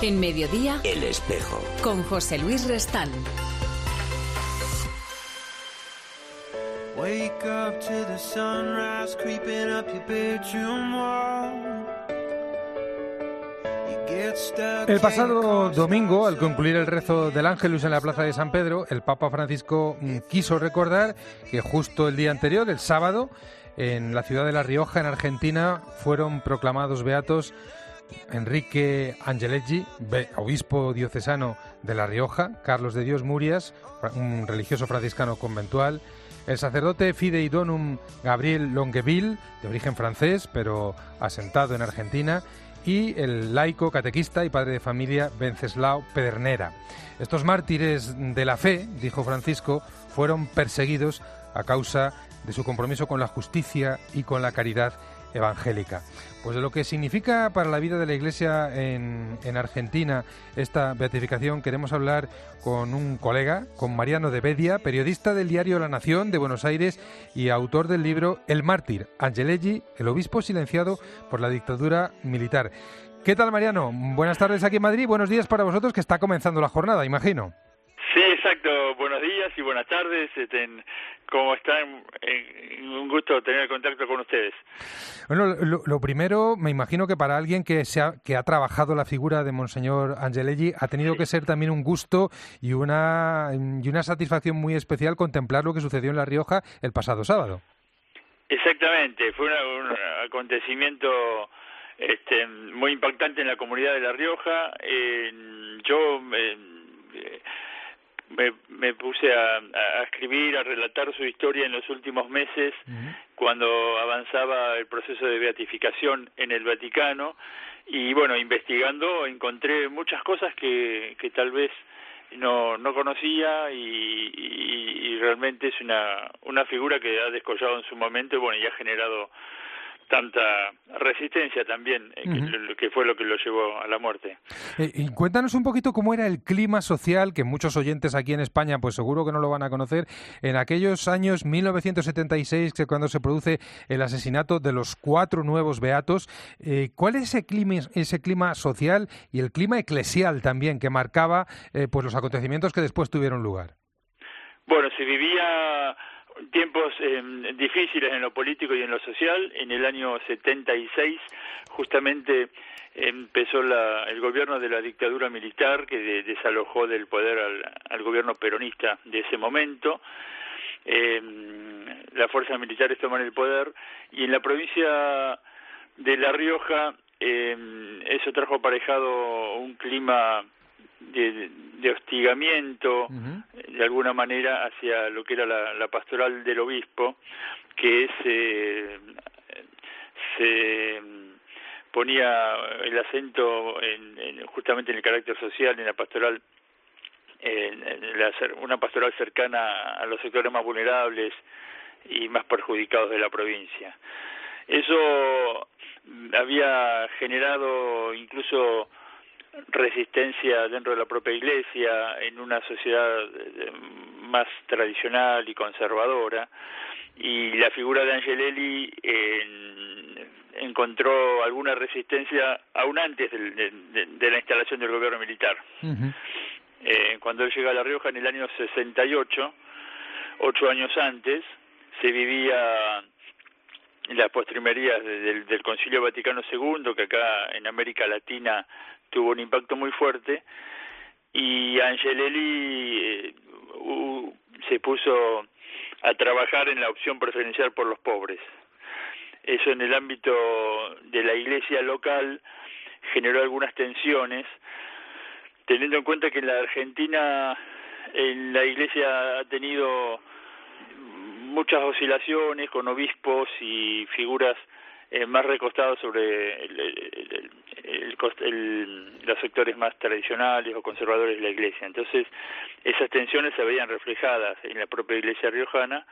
En Mediodía, El Espejo. Con José Luis Restán. Wake up to the sunrise creeping up your bedroom wall. El pasado domingo, al concluir el rezo del Ángelus en la plaza de San Pedro, el Papa Francisco quiso recordar que justo el día anterior, el sábado, en la ciudad de La Rioja, en Argentina, fueron proclamados beatos Enrique Angeleggi, obispo diocesano de La Rioja, Carlos de Dios Murias, un religioso franciscano conventual, el sacerdote Fidei Donum Gabriel Longueville, de origen francés, pero asentado en Argentina, y el laico, catequista y padre de familia Venceslao Pedernera. Estos mártires de la fe, dijo Francisco, fueron perseguidos a causa de su compromiso con la justicia y con la caridad evangélica. Pues de lo que significa para la vida de la Iglesia en Argentina esta beatificación queremos hablar con un colega, con Mariano de Bedia, periodista del diario La Nación de Buenos Aires y autor del libro El mártir, Angeleggi, el obispo silenciado por la dictadura militar. ¿Qué tal, Mariano? Buenas tardes aquí en Madrid, buenos días para vosotros, que está comenzando la jornada, imagino. Sí, exacto. Buenos días y buenas tardes. ¿Cómo están? Un gusto tener contacto con ustedes. Bueno, lo primero, me imagino que para alguien que ha trabajado la figura de Monseñor Angeleggi ha tenido que ser también un gusto y una satisfacción muy especial contemplar lo que sucedió en La Rioja el pasado sábado. Exactamente. Fue un acontecimiento muy impactante en la comunidad de La Rioja. Yo me puse a escribir, a relatar su historia en los últimos meses, cuando avanzaba el proceso de beatificación en el Vaticano, y bueno, investigando encontré muchas cosas que tal vez no conocía, y realmente es una figura que ha descollado en su momento, y bueno, y ha generado tanta resistencia también, que fue lo que lo llevó a la muerte. Y cuéntanos un poquito cómo era el clima social, que muchos oyentes aquí en España pues seguro que no lo van a conocer, en aquellos años 1976, que cuando se produce el asesinato de los 4 nuevos beatos. ¿Cuál es ese clima social y el clima eclesial también que marcaba pues los acontecimientos que después tuvieron lugar? Bueno, se vivía tiempos difíciles en lo político y en lo social. En el año 76 justamente empezó el gobierno de la dictadura militar, que desalojó del poder al gobierno peronista de ese momento. Las fuerzas militares toman el poder, y en la provincia de La Rioja eso trajo aparejado un clima de hostigamiento, de alguna manera, hacia lo que era la pastoral del obispo, que se ponía el acento justamente en el carácter social, en la pastoral, una pastoral cercana a los sectores más vulnerables y más perjudicados de la provincia. Eso había generado incluso resistencia dentro de la propia Iglesia, en una sociedad más tradicional y conservadora, y la figura de Angeleggi encontró alguna resistencia aún antes de la instalación del gobierno militar. Cuando él llega a La Rioja en el año 68, 8 años antes, se vivía en las postrimerías del Concilio Vaticano II, que acá en América Latina tuvo un impacto muy fuerte, y Angeleggi se puso a trabajar en la opción preferencial por los pobres. Eso, en el ámbito de la iglesia local, generó algunas tensiones, teniendo en cuenta que en la Argentina la iglesia ha tenido muchas oscilaciones, con obispos y figuras más recostados sobre los sectores más tradicionales o conservadores de la Iglesia. Entonces, esas tensiones se veían reflejadas en la propia Iglesia riojana,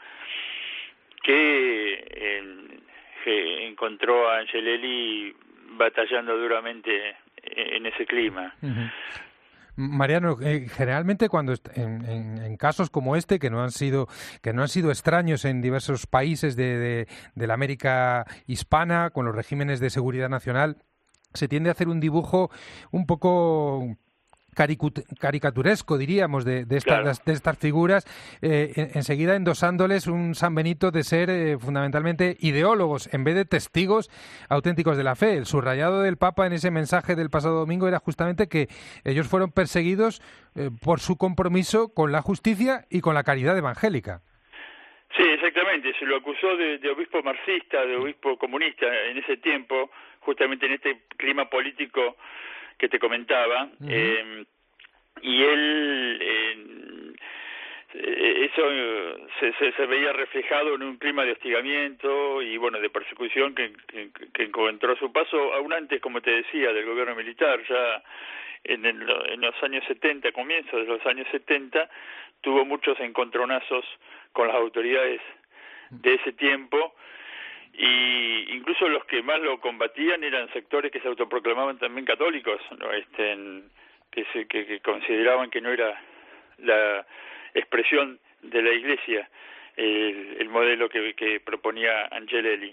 que encontró a Angeleggi batallando duramente en ese clima. Mariano, generalmente cuando en casos como este, que no han sido extraños en diversos países de la América hispana, con los regímenes de seguridad nacional, se tiende a hacer un dibujo un poco caricaturesco, diríamos, de estas figuras, enseguida endosándoles un San Benito de ser fundamentalmente ideólogos en vez de testigos auténticos de la fe. El subrayado del Papa en ese mensaje del pasado domingo era justamente que ellos fueron perseguidos por su compromiso con la justicia y con la caridad evangélica. Sí, exactamente. Se lo acusó de obispo marxista, de obispo comunista en ese tiempo, justamente en este clima político que te comentaba, y él eso se veía reflejado en un clima de hostigamiento y bueno, de persecución que encontró su paso, aún antes, como te decía, del gobierno militar. Ya en los años 70, comienzos de los años 70, tuvo muchos encontronazos con las autoridades de ese tiempo, y incluso los que más lo combatían eran sectores que se autoproclamaban también católicos, ¿no? Que consideraban que no era la expresión de la Iglesia el modelo que proponía Angelelli.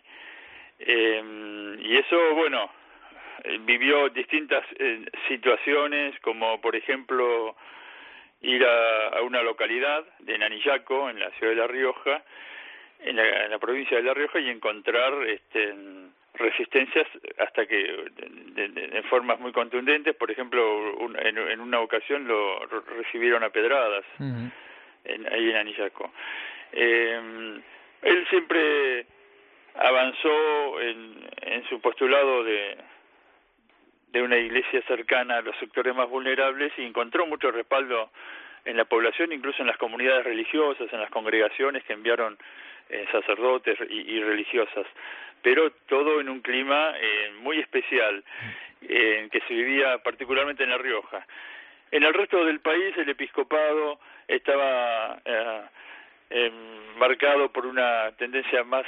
Y eso, bueno, vivió distintas situaciones, como por ejemplo ir a una localidad de Nanillaco, en la ciudad de La Rioja, en la provincia de La Rioja, y encontrar resistencias hasta que de formas muy contundentes. Por ejemplo, en una ocasión lo recibieron a pedradas ahí en Anillaco. Él siempre avanzó en su postulado de una iglesia cercana a los sectores más vulnerables, y encontró mucho respaldo en la población, incluso en las comunidades religiosas, en las congregaciones que enviaron sacerdotes y religiosas, pero todo en un clima muy especial que se vivía particularmente en La Rioja. En el resto del país el episcopado estaba marcado por una tendencia más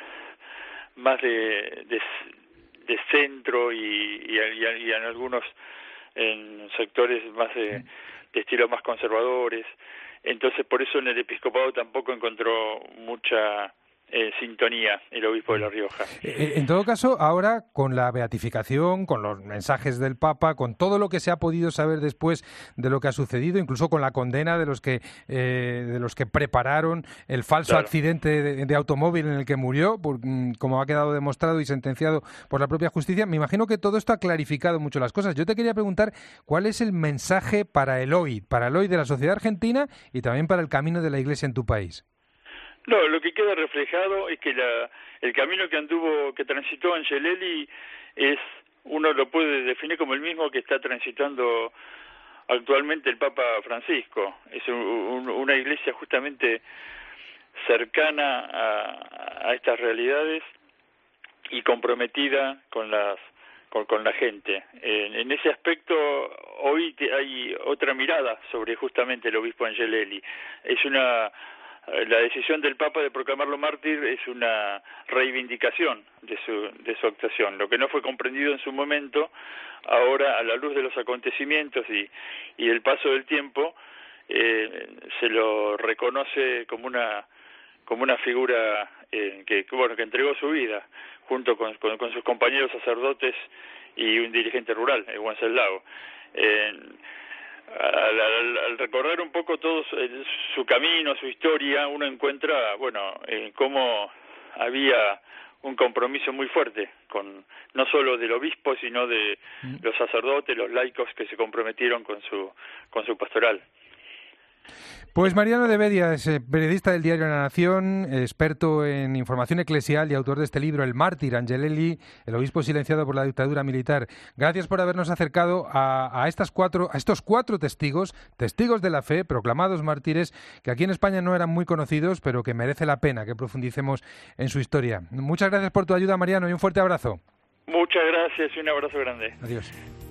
de centro y en algunos en sectores más de estilo más conservadores. Entonces, por eso en el episcopado tampoco encontró mucha sintonía el obispo de La Rioja. En todo caso, ahora con la beatificación, con los mensajes del Papa, con todo lo que se ha podido saber después de lo que ha sucedido, incluso con la condena de los que prepararon el falso accidente de automóvil en el que murió, como ha quedado demostrado y sentenciado por la propia justicia, me imagino que todo esto ha clarificado mucho las cosas. Yo te quería preguntar cuál es el mensaje para el hoy de la sociedad argentina y también para el camino de la Iglesia en tu país. No, lo que queda reflejado es que el camino que transitó Angelelli uno lo puede definir como el mismo que está transitando actualmente el Papa Francisco. Es una iglesia justamente cercana a estas realidades y comprometida con la gente. En ese aspecto, hoy hay otra mirada sobre justamente el obispo Angelelli. La decisión del Papa de proclamarlo mártir es una reivindicación de su actuación. Lo que no fue comprendido en su momento, ahora a la luz de los acontecimientos y del paso del tiempo, se lo reconoce como una figura que entregó su vida junto con sus compañeros sacerdotes y un dirigente rural, el Wenceslao. Al recorrer un poco todo su camino, su historia, uno encuentra, cómo había un compromiso muy fuerte no solo del obispo, sino de los sacerdotes, los laicos que se comprometieron con su pastoral. Pues Mariano de Bedia es periodista del diario La Nación, experto en información eclesial y autor de este libro, El mártir, Angelelli, el obispo silenciado por la dictadura militar. Gracias por habernos acercado a estos cuatro testigos de la fe, proclamados mártires, que aquí en España no eran muy conocidos, pero que merece la pena que profundicemos en su historia. Muchas gracias por tu ayuda, Mariano, y un fuerte abrazo. Muchas gracias y un abrazo grande. Adiós.